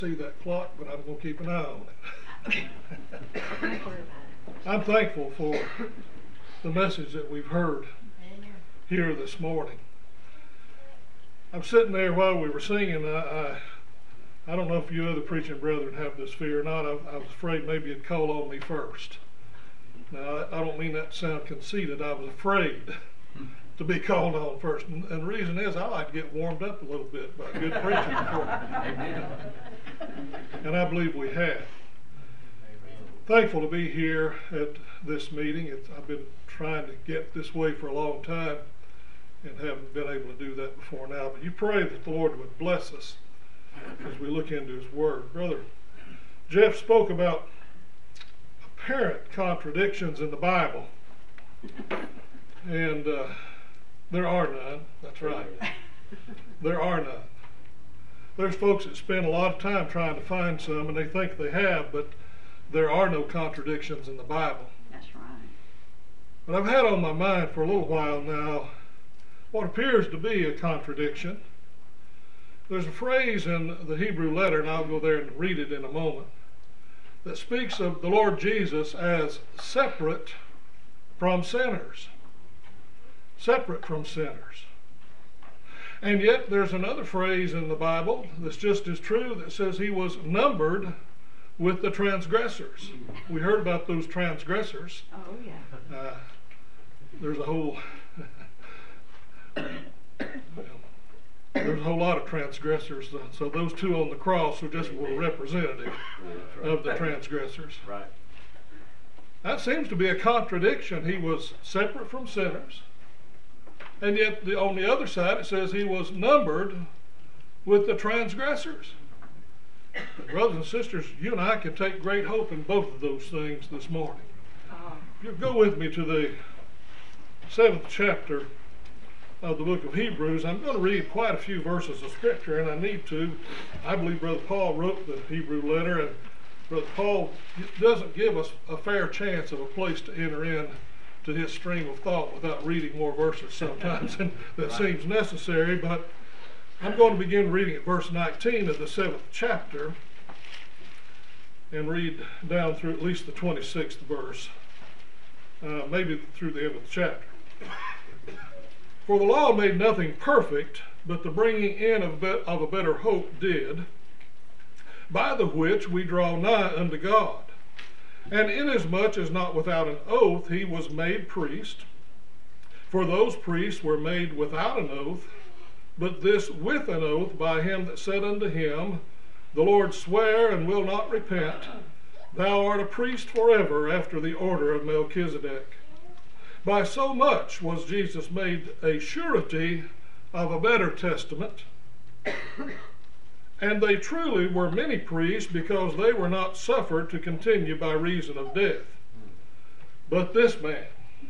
See that clock, but I'm going to keep an eye on it. I'm thankful for the message that we've heard here this morning. I'm sitting there while we were singing. I don't know if you other preaching brethren have this fear or not. I was afraid maybe you'd call on me first. Now, I don't mean that to sound conceited. I was afraid to be called on first. And the reason is I like to get warmed up a little bit by good preaching before. And I believe we have. Thankful to be here at this meeting. I've been trying to get this way for a long time and haven't been able to do that before now. But you pray that the Lord would bless us as we look into His Word. Brother Jeff spoke about apparent contradictions in the Bible. And there are none. That's right. There are none. There's folks that spend a lot of time trying to find some, and they think they have, but there are no contradictions in the Bible. That's right. But I've had on my mind for a little while now what appears to be a contradiction. There's a phrase in the Hebrew letter, and I'll go there and read it in a moment, that speaks of the Lord Jesus as separate from sinners. Separate from sinners. And yet there's another phrase in the Bible that's just as true that says He was numbered with the transgressors. We heard about those transgressors. Oh, yeah. There's a whole lot of transgressors. So those two on the cross are just a representative of the transgressors. Right. That seems to be a contradiction. He was separate from sinners. And yet on the other side it says He was numbered with the transgressors. Brothers and sisters, you and I can take great hope in both of those things this morning. You go with me to the 7th chapter of the book of Hebrews. I'm going to read quite a few verses of Scripture, and I need to. I believe Brother Paul wrote the Hebrew letter, and Brother Paul doesn't give us a fair chance of a place to enter in to his stream of thought without reading more verses sometimes, and that seems necessary. But I'm going to begin reading at verse 19 of the 7th chapter and read down through at least the 26th verse, maybe through the end of the chapter. For the law made nothing perfect, but the bringing in of a better hope did, by the which we draw nigh unto God. And inasmuch as not without an oath He was made priest, for those priests were made without an oath, but this with an oath by Him that said unto him, The Lord sware and will not repent, Thou art a priest forever after the order of Melchizedek. By so much was Jesus made a surety of a better testament. And they truly were many priests, because they were not suffered to continue by reason of death. But this man,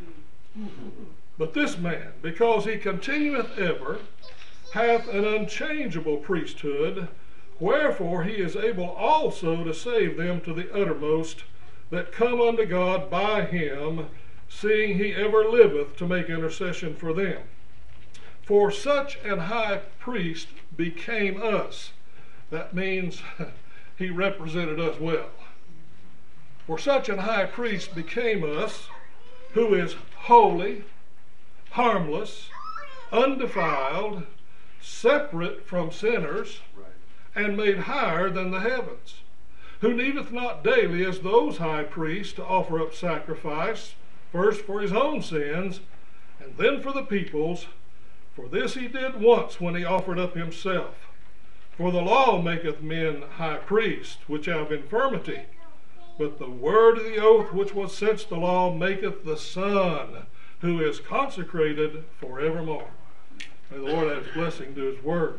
because He continueth ever, hath an unchangeable priesthood, wherefore He is able also to save them to the uttermost that come unto God by Him, seeing He ever liveth to make intercession for them. For such an high priest became us. That means He represented us well. For such an high priest became us, who is holy, harmless, undefiled, separate from sinners, and made higher than the heavens, who needeth not daily as those high priests to offer up sacrifice, first for His own sins, and then for the people's. For this He did once when He offered up Himself. For the law maketh men high priests, which have infirmity, but the word of the oath which was since the law maketh the Son, who is consecrated forevermore. May the Lord add His blessing to His word.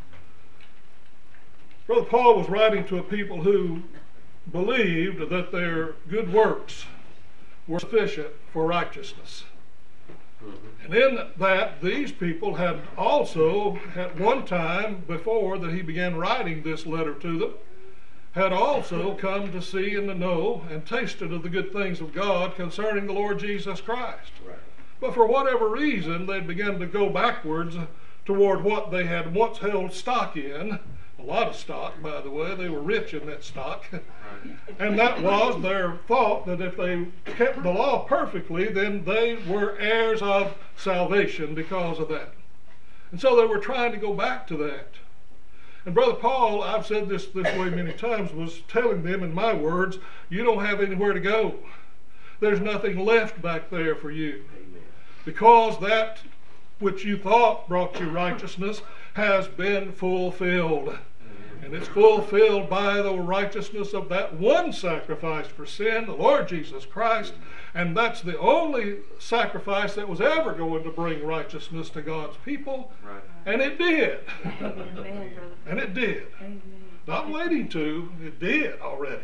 Brother Paul was writing to a people who believed that their good works were sufficient for righteousness. And in that, these people had also, at one time before that he began writing this letter to them, had also come to see and to know and tasted of the good things of God concerning the Lord Jesus Christ. Right. But for whatever reason, they'd begun to go backwards toward what they had once held stock in a lot of stock, by the way. They were rich in that stock. And that was their thought, that if they kept the law perfectly, then they were heirs of salvation because of that. And so they were trying to go back to that. And Brother Paul, I've said this way many times, was telling them in my words, you don't have anywhere to go. There's nothing left back there for you. Because that which you thought brought you righteousness has been fulfilled. And it's fulfilled by the righteousness of that one sacrifice for sin, the Lord Jesus Christ. And that's the only sacrifice that was ever going to bring righteousness to God's people. Right. And it did. Amen, and it did. Amen. Not waiting to, it did already.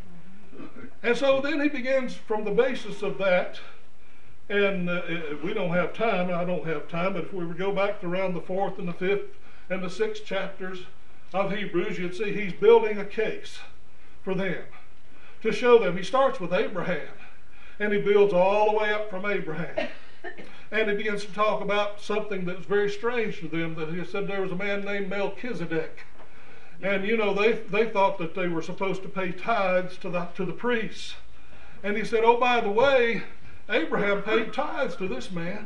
And so then he begins from the basis of that. And we don't have time, I don't have time, but if we would go back to around the 4th and the 5th and the 6th chapters of Hebrews, you'd see he's building a case for them to show them. He starts with Abraham, and he builds all the way up from Abraham. And he begins to talk about something that was very strange to them, that he said there was a man named Melchizedek. And you know, they thought that they were supposed to pay tithes to the priests. And he said, oh, by the way, Abraham paid tithes to this man.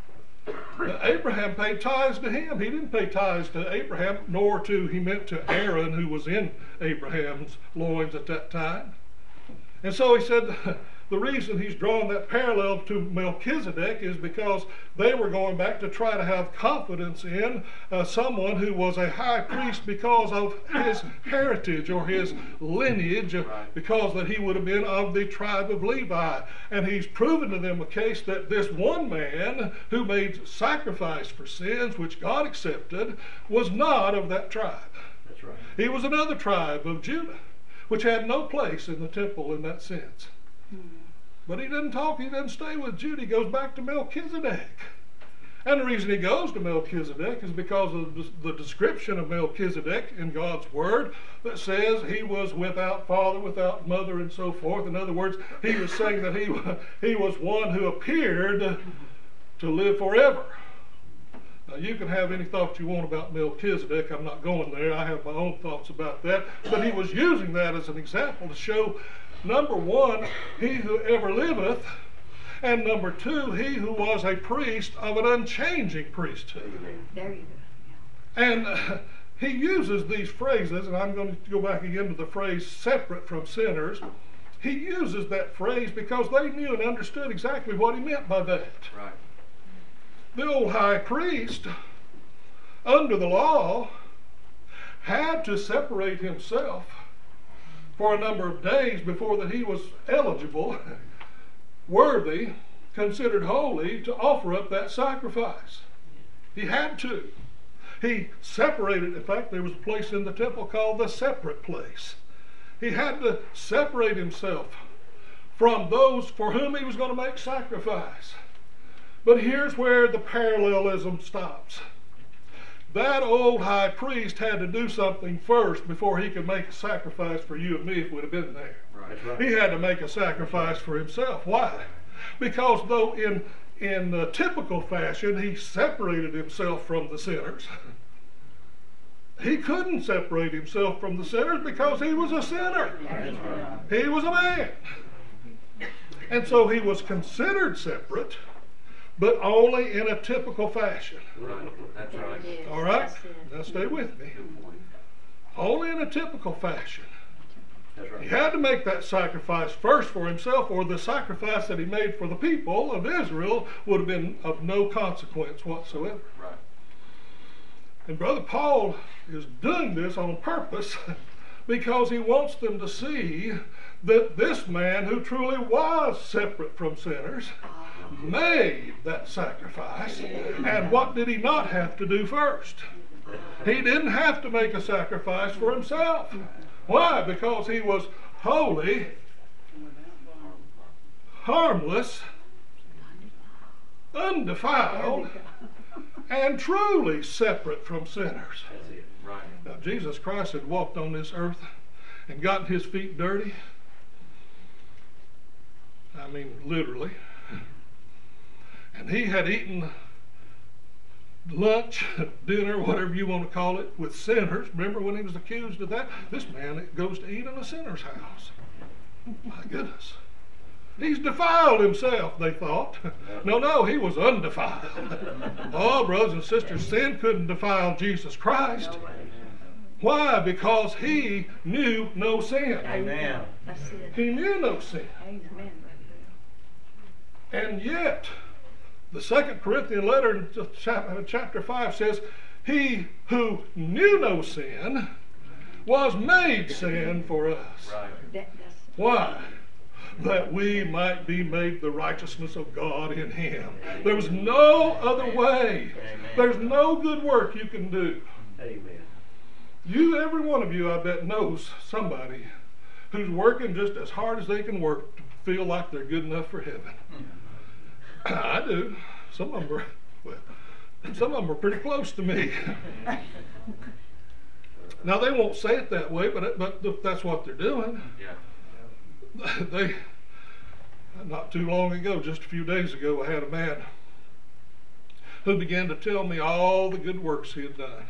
Abraham paid tithes to him. He didn't pay tithes to Abraham, nor he meant to Aaron, who was in Abraham's loins at that time. And so he said the reason he's drawn that parallel to Melchizedek is because they were going back to try to have confidence in someone who was a high priest because of his heritage or his lineage, because that he would have been of the tribe of Levi. And he's proven to them a case that this one man who made sacrifice for sins, which God accepted, was not of that tribe. That's right. He was another tribe of Judah, which had no place in the temple in that sense. But he doesn't stay with Judah. He goes back to Melchizedek. And the reason he goes to Melchizedek is because of the description of Melchizedek in God's Word that says he was without father, without mother, and so forth. In other words, he was saying that he was one who appeared to live forever. Now, you can have any thoughts you want about Melchizedek. I'm not going there. I have my own thoughts about that. But he was using that as an example to show, number one, he who ever liveth, and number two, he who was a priest of an unchanging priesthood. There you go. And he uses these phrases, and I'm going to go back again to the phrase separate from sinners. He uses that phrase because they knew and understood exactly what he meant by that. Right. The old high priest, under the law, had to separate himself for a number of days before that he was eligible, worthy, considered holy to offer up that sacrifice. He had to. He separated. In fact, there was a place in the temple called the separate place. He had to separate himself from those for whom he was going to make sacrifice. But here's where the parallelism stops. That old high priest had to do something first before he could make a sacrifice for you and me if we'd have been there. Right. He had to make a sacrifice for himself. Why? Because though in typical fashion he separated himself from the sinners, he couldn't separate himself from the sinners because he was a sinner. He was a man. And so he was considered separate, but only in a typical fashion. Right. That's right. All right? Now stay with me. Only in a typical fashion. That's right. He had to make that sacrifice first for himself, or the sacrifice that he made for the people of Israel would have been of no consequence whatsoever. Right. And Brother Paul is doing this on purpose because he wants them to see that this man who truly was separate from sinners made that sacrifice. And what did he not have to do first? He didn't have to make a sacrifice for himself. Why? Because he was holy, harmless, undefiled, and truly separate from sinners. That's it. Right. Now, Jesus Christ had walked on this earth and gotten his feet dirty. I mean, literally. And he had eaten lunch, dinner, whatever you want to call it, with sinners. Remember when he was accused of that? This man goes to eat in a sinner's house. My goodness. He's defiled himself, they thought. No, he was undefiled. Oh, brothers and sisters, sin couldn't defile Jesus Christ. Why? Because he knew no sin. Amen. That's it. He knew no sin. Amen. And yet, the 2 Corinthians letter in chapter 5 says, he who knew no sin was made sin for us. Right. That's Why? That we might be made the righteousness of God in him. There was no other way. There's no good work you can do. Amen. Every one of you, I bet, knows somebody who's working just as hard as they can work to feel like they're good enough for heaven. I do. Some of them are pretty close to me. Now they won't say it that way, but that's what they're doing. Yeah. Not too long ago, just a few days ago, I had a man who began to tell me all the good works he had done.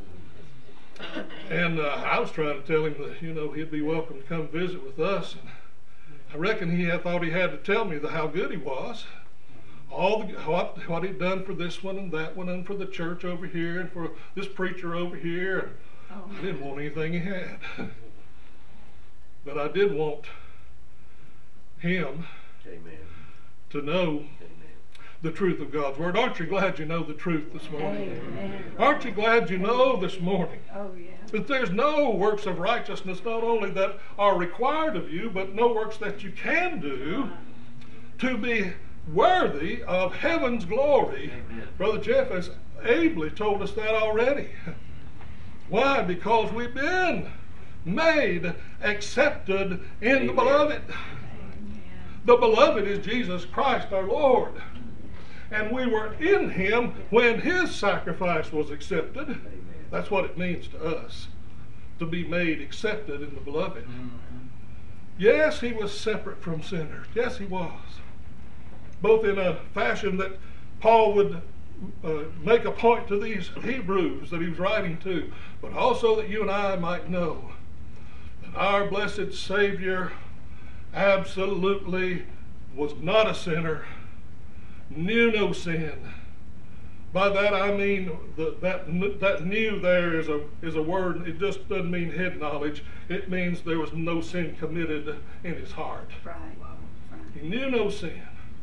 And I was trying to tell him that, he'd be welcome to come visit with us. And I reckon he thought he had to tell me how good he was. What he'd done for this one and that one and for the church over here and for this preacher over here. And I didn't want anything he had. But I did want him Amen. to know Amen. the truth of God's Word. Aren't you glad you know the truth this morning? Amen. Aren't you glad you know this morning Oh, yeah. that there's no works of righteousness not only that are required of you, but no works that you can do to be worthy of heaven's glory? Amen. Brother Jeff has ably told us that already. Why? Because we've been made accepted in the Amen. beloved. The beloved is Jesus Christ our Lord. And we were in him when his sacrifice was accepted. Amen. That's what it means to us, to be made accepted in the beloved. Yes, he was separate from sinners. Yes, he was. Both in a fashion that Paul would make a point to these Hebrews that he was writing to, but also that you and I might know that our blessed Savior absolutely was not a sinner, knew no sin. By that I mean that knew there is a word. It just doesn't mean head knowledge. It means there was no sin committed in his heart. Right. He knew no sin.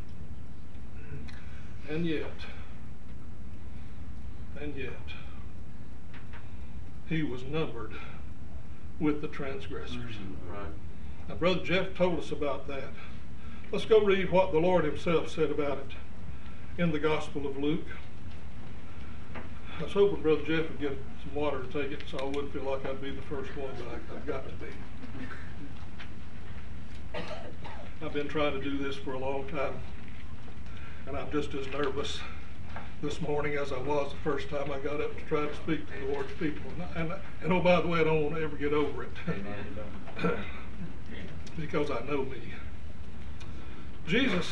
And yet, he was numbered with the transgressors. Right. Now, Brother Jeff told us about that. Let's go read what the Lord himself said about it in the Gospel of Luke. I was hoping Brother Jeff would get some water to take it so I wouldn't feel like I'd be the first one, but I've got to be. I've been trying to do this for a long time, and I'm just as nervous this morning as I was the first time I got up to try to speak to the Lord's people. And oh, by the way, I don't want to ever get over it. Because I know me. Jesus,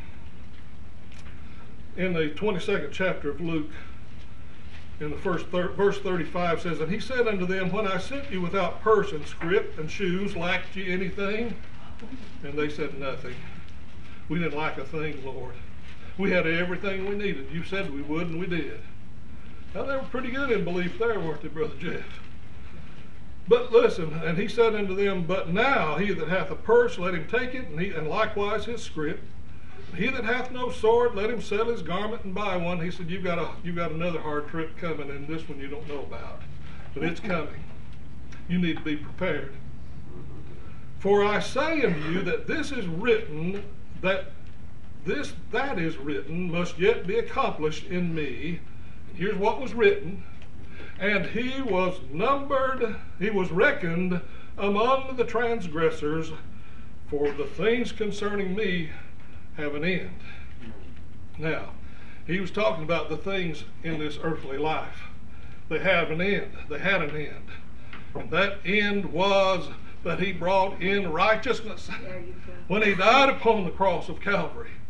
in the 22nd chapter of Luke, in the first verse 35 says, "And he said unto them, When I sent you without purse and scrip and shoes, lacked ye anything? And they said, Nothing. We didn't lack a thing, Lord. We had everything we needed. You said we would, and we did." Now, they were pretty good in belief there, weren't they, Brother Jeff? But listen, and he said unto them, But now he that hath a purse, let him take it, and likewise his scrip. He that hath no sword, let him sell his garment and buy one. He said, you've got another hard trip coming, and this one you don't know about. But it's coming. You need to be prepared. For I say unto you that this is written, that is written must yet be accomplished in me. Here's what was written. And he was reckoned among the transgressors, for the things concerning me have an end. Now, he was talking about the things in this earthly life. They have an end. They had an end. And that end was that he brought in righteousness. There you go. When he died upon the cross of Calvary,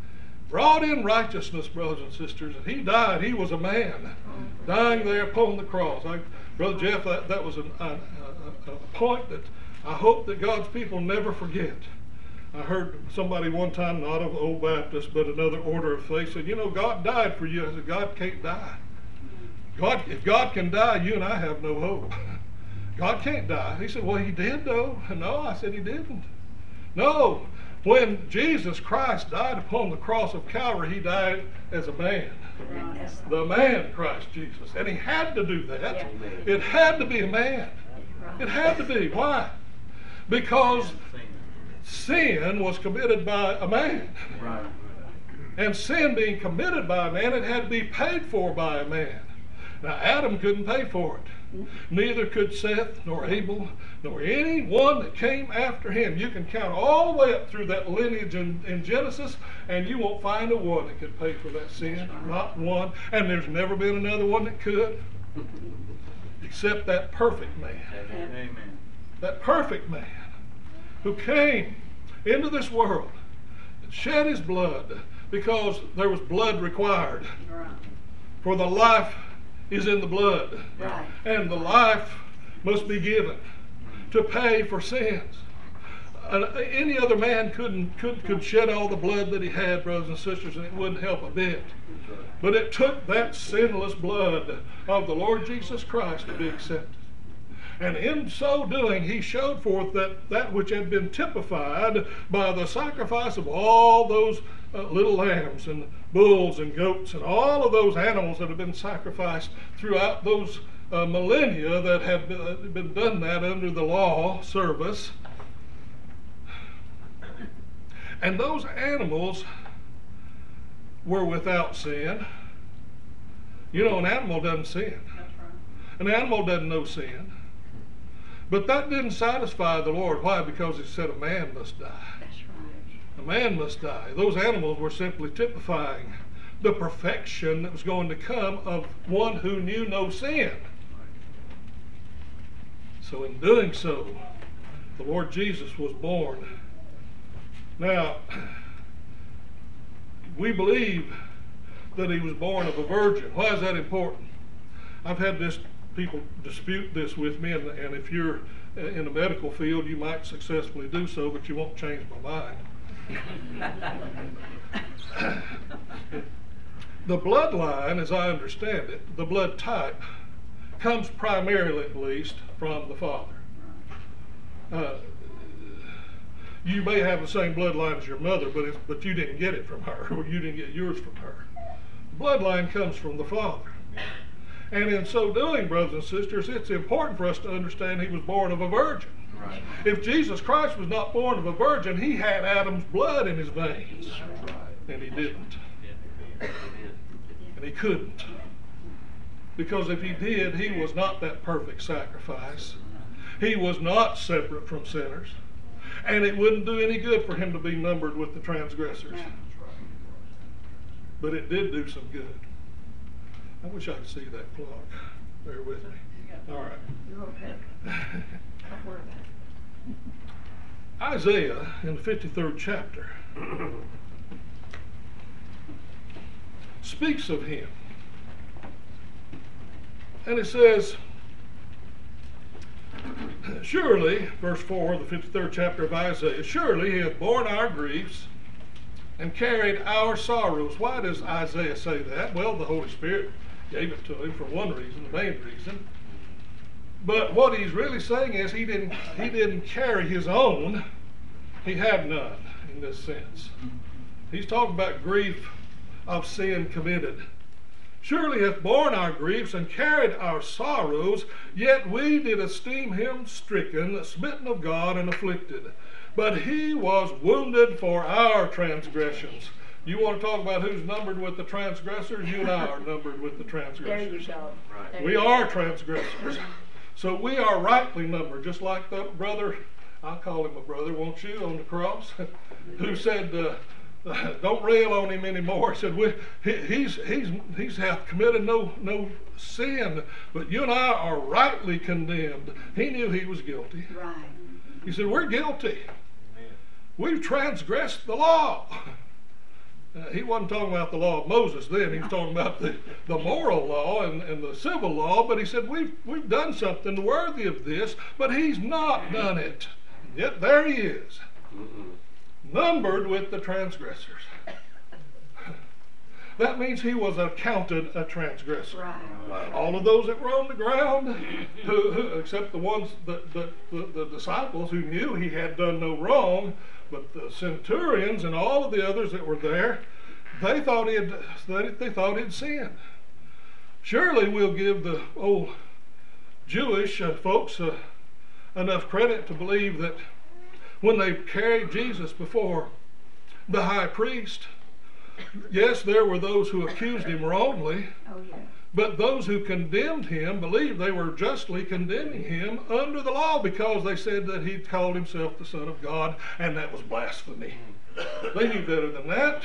brought in righteousness, brothers and sisters, and he died. He was a man, dying there upon the cross. Brother Jeff, that was a point that I hope that God's people never forget. I heard somebody one time, not of Old Baptist, but another order of faith, said, you know, God died for you. I said, God can't die. If God can die, you and I have no hope. God can't die. He said, well, he did though. No, I said he didn't. No, when Jesus Christ died upon the cross of Calvary, he died as a man. The man Christ Jesus. And he had to do that. Yeah. It had to be a man. It had to be. Why? Because sin was committed by a man. Right. And sin being committed by a man, it had to be paid for by a man. Now, Adam couldn't pay for it. Neither could Seth, nor Abel, nor anyone that came after him. You can count all the way up through that lineage in Genesis, and you won't find a one that could pay for that sin. Not one. And there's never been another one that could, except that perfect man. Amen. That perfect man who came into this world and shed his blood because there was blood required. For the life is in the blood. Right. And the life must be given to pay for sins. Any other man could shed all the blood that he had, brothers and sisters, and it wouldn't help a bit. But it took that sinless blood of the Lord Jesus Christ to be accepted. And in so doing, he showed forth that which had been typified by the sacrifice of all those little lambs and bulls and goats and all of those animals that have been sacrificed throughout those millennia that have been done that under the law service. And those animals were without sin. You know, an animal doesn't sin. An animal doesn't know sin. But that didn't satisfy the Lord. Why? Because he said a man must die. That's right. A man must die. Those animals were simply typifying the perfection that was going to come of one who knew no sin. So in doing so, the Lord Jesus was born. Now, we believe that he was born of a virgin. Why is that important? I've had people dispute this with me, and if you're in the medical field, you might successfully do so, but you won't change my mind. The bloodline, as I understand it, the blood type, comes primarily, at least, from the father. You may have the same bloodline as your mother, but you didn't get it from her, or you didn't get yours from her. The bloodline comes from the father. And in so doing, brothers and sisters, it's important for us to understand he was born of a virgin. Right. If Jesus Christ was not born of a virgin, he had Adam's blood in his veins. Right. And he didn't. And he couldn't. Because if he did, he was not that perfect sacrifice. He was not separate from sinners. And it wouldn't do any good for him to be numbered with the transgressors. But it did do some good. I wish I could see that clock. Bear with me. All right. You're okay. Don't worry about it. Isaiah, in the 53rd chapter, speaks of him. And it says, surely, verse 4 of the 53rd chapter of Isaiah, surely he hath borne our griefs and carried our sorrows. Why does Isaiah say that? Well, the Holy Spirit gave it to him for one reason, the main reason. But what he's really saying is he didn't carry his own. He had none in this sense. He's talking about grief of sin committed. Surely hath borne our griefs and carried our sorrows, yet we did esteem him stricken, smitten of God, and afflicted. But he was wounded for our transgressions. You want to talk about who's numbered with the transgressors? You and I are numbered with the transgressors. There you go. Right. There We you are go. transgressors. So we are rightly numbered, just like that brother, I'll call him a brother, won't you, on the cross, who said, don't rail on him anymore. He said, he's hath committed no sin, but you and I are rightly condemned. He knew he was guilty. Right. He said, we're guilty. We've transgressed the law. He wasn't talking about the law of Moses then. He was talking about the moral law and the civil law. But he said, we've done something worthy of this, but he's not done it. Yet there he is, numbered with the transgressors. That means he was accounted a transgressor. Right. All of those that were on the ground, except the ones the disciples who knew he had done no wrong, but the centurions and all of the others that were there, they thought he'd sinned. Surely we'll give the old Jewish folks enough credit to believe that when they carried Jesus before the high priest, yes, there were those who accused him wrongly, Oh, yeah. but those who condemned him believed they were justly condemning him under the law because they said that he'd called himself the Son of God, and that was blasphemy. They knew better than that.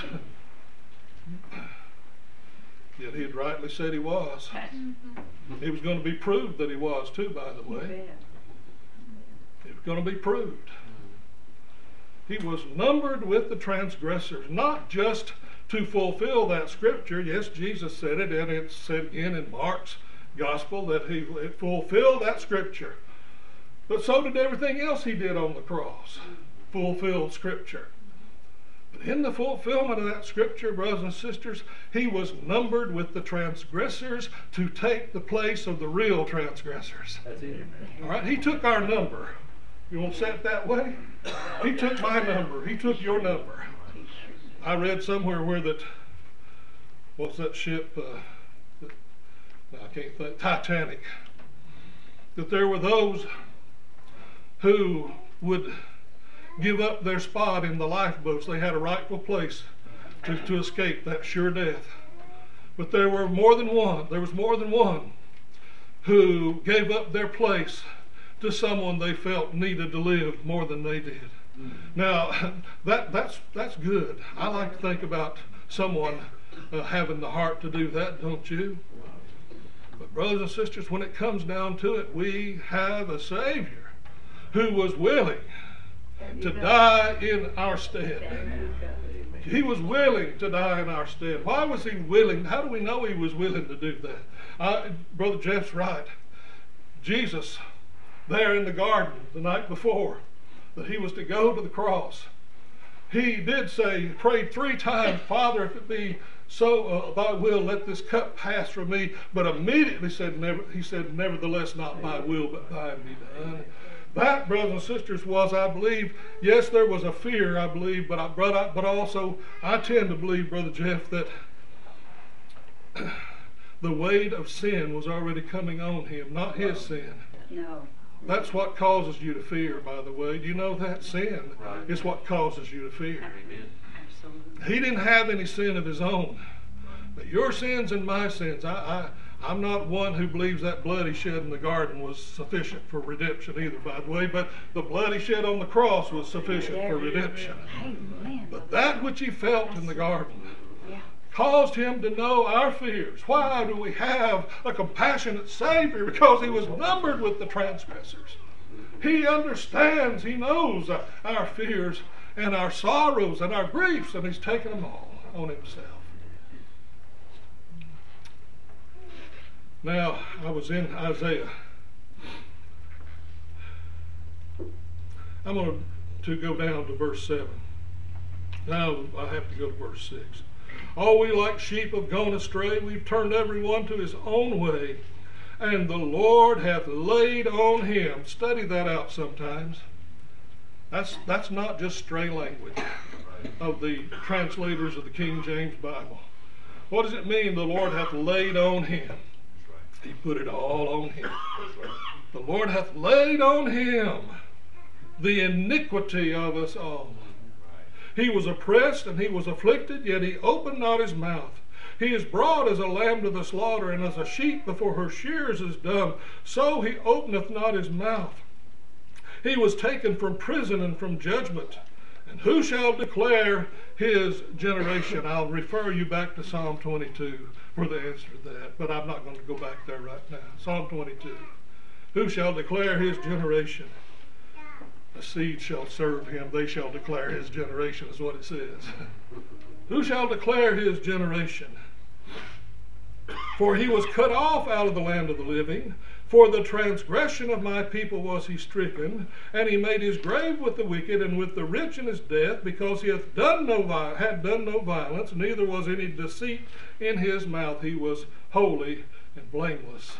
Yet he had rightly said he was. It was going to be proved that he was too, by the You way. bet. It was going to be proved. He was numbered with the transgressors, not just to fulfill that scripture. Yes, Jesus said it, and it's said again in Mark's gospel that he fulfilled that scripture. But so did everything else he did on the cross. Fulfilled scripture. But in the fulfillment of that scripture, brothers and sisters, he was numbered with the transgressors to take the place of the real transgressors. That's it. All right, he took our number. You want to say it that way? He took my number. He took your number. I read somewhere where that, what's that ship? I can't think. Titanic. That there were those who would give up their spot in the lifeboats. They had a rightful place to escape that sure death. But there were more than one. There was more than one who gave up their place to someone they felt needed to live more than they did. Now, that's good. I like to think about someone having the heart to do that, don't you? But brothers and sisters, when it comes down to it, we have a Savior who was willing to die in our stead. He was willing to die in our stead. Why was he willing? How do we know he was willing to do that? Brother Jeff's right. Jesus, there in the garden the night before, that he was to go to the cross. He did say, he prayed 3 times, Father, if it be so thy will, let this cup pass from me. But immediately he said, nevertheless, not my will, but thine be done. That, brothers and sisters, was, I believe, yes, there was a fear, I believe, but also I tend to believe, Brother Jeff, that the weight of sin was already coming on him, not his sin. No. That's what causes you to fear, by the way. Do you know that? Sin is what causes you to fear. Absolutely. He didn't have any sin of his own. But your sins and my sins, I'm not one who believes that blood he shed in the garden was sufficient for redemption either, by the way, but the blood he shed on the cross was sufficient for redemption. Amen. But that which he felt in the garden Yeah. caused him to know our fears. Why do we have a compassionate Savior? Because he was numbered with the transgressors. He understands, he knows our fears and our sorrows and our griefs, and he's taken them all on himself. Now, I was in Isaiah. I'm going to go down to verse 7. Now I have to go to verse 6. All we like sheep have gone astray, we've turned every one to his own way, and the Lord hath laid on him. Study that out sometimes. That's not just stray language of the translators of the King James Bible. What does it mean, the Lord hath laid on him? He put it all on him. The Lord hath laid on him the iniquity of us all. He was oppressed and he was afflicted, yet he opened not his mouth. He is brought as a lamb to the slaughter, and as a sheep before her shearers is dumb, so he openeth not his mouth. He was taken from prison and from judgment. And who shall declare his generation? I'll refer you back to Psalm 22 for the answer to that, but I'm not going to go back there right now. Psalm 22. Who shall declare his generation? A seed shall serve him. They shall declare his generation, is what it says. Who shall declare his generation? For he was cut off out of the land of the living. For the transgression of my people was he stricken, and he made his grave with the wicked and with the rich in his death, because he had done no violence, neither was any deceit in his mouth. He was holy and blameless.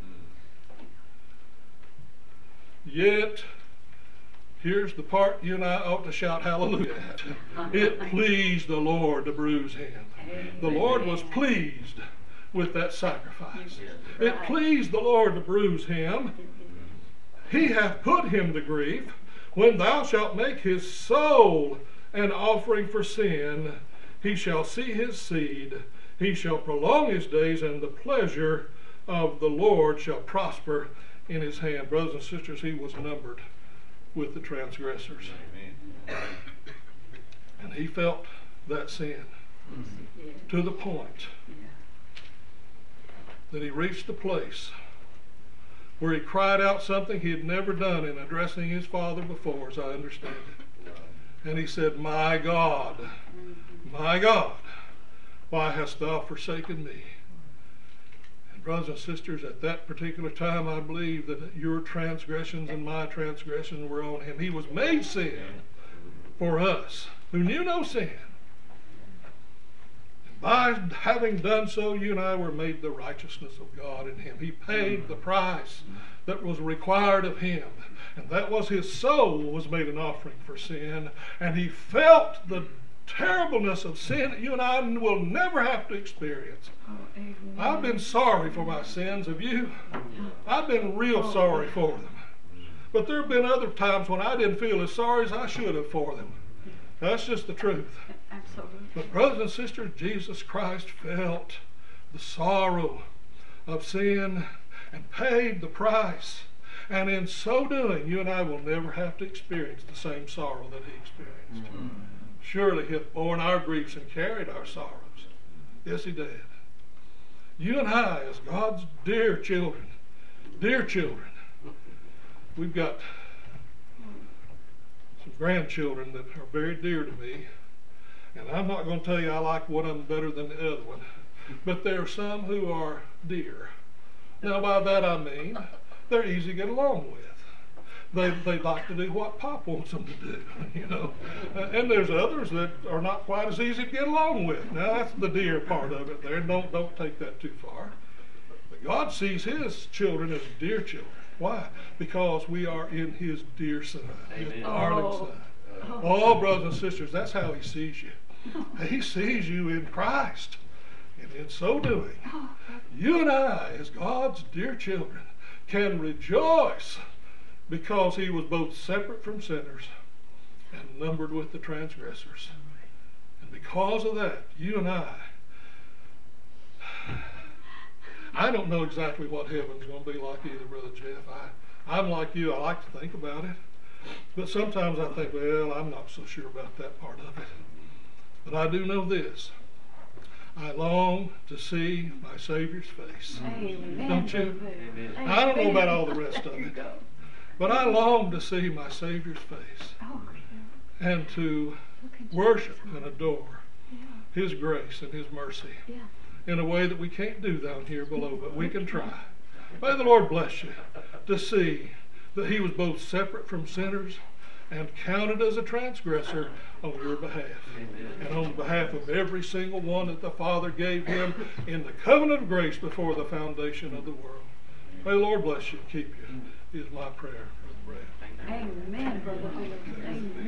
Yet, here's the part you and I ought to shout hallelujah at. It pleased the Lord to bruise him. The Lord was pleased with that sacrifice. It pleased the Lord to bruise him. He hath put him to grief. When thou shalt make his soul an offering for sin, he shall see his seed. He shall prolong his days, and the pleasure of the Lord shall prosper in his hand. Brothers and sisters, he was numbered with the transgressors. And he felt that sin to the point that he reached the place where he cried out something he had never done in addressing his Father before, as I understand it. And he said, my God, why hast thou forsaken me? And brothers and sisters, at that particular time, I believe that your transgressions and my transgressions were on him. He was made sin for us who knew no sin. By having done so, you and I were made the righteousness of God in him. He paid the price that was required of him. And that was his soul was made an offering for sin. And he felt the terribleness of sin that you and I will never have to experience. I've been sorry for my sins. Have you? I've been real sorry for them. But there have been other times when I didn't feel as sorry as I should have for them. That's just the truth. Absolutely. But brothers and sisters, Jesus Christ felt the sorrow of sin and paid the price. And in so doing, you and I will never have to experience the same sorrow that he experienced. Surely he hath borne our griefs and carried our sorrows. Yes, he did. You and I, as God's dear children, we've got some grandchildren that are very dear to me. And I'm not going to tell you I like one of them better than the other one. But there are some who are dear. Now by that I mean they're easy to get along with. They like to do what Pop wants them to do, you know. And there's others that are not quite as easy to get along with. Now that's the dear part of it there. Don't take that too far. But God sees his children as dear children. Why? Because we are in his dear Son, his darling Son. Oh, brothers and sisters, that's how he sees you. He sees you in Christ. And in so doing, you and I, as God's dear children, can rejoice because he was both separate from sinners and numbered with the transgressors. And because of that, you and I don't know exactly what heaven's going to be like either, Brother Jeff. I'm like you. I like to think about it. But sometimes I think, well, I'm not so sure about that part of it. But I do know this. I long to see my Savior's face. Amen. Don't you? Amen. I don't know about all the rest of There you it. go. But I long to see my Savior's face Oh, and to look at worship Jesus. and adore Yeah. his grace and his mercy Yeah. in a way that we can't do down here below, but we can try. May the Lord bless you to see that he was both separate from sinners and counted as a transgressor on your behalf. Amen. And on behalf of every single one that the Father gave him in the covenant of grace before the foundation of the world. May the Lord bless you and keep you, is my prayer for the bread. Amen, Brother Howard. Amen.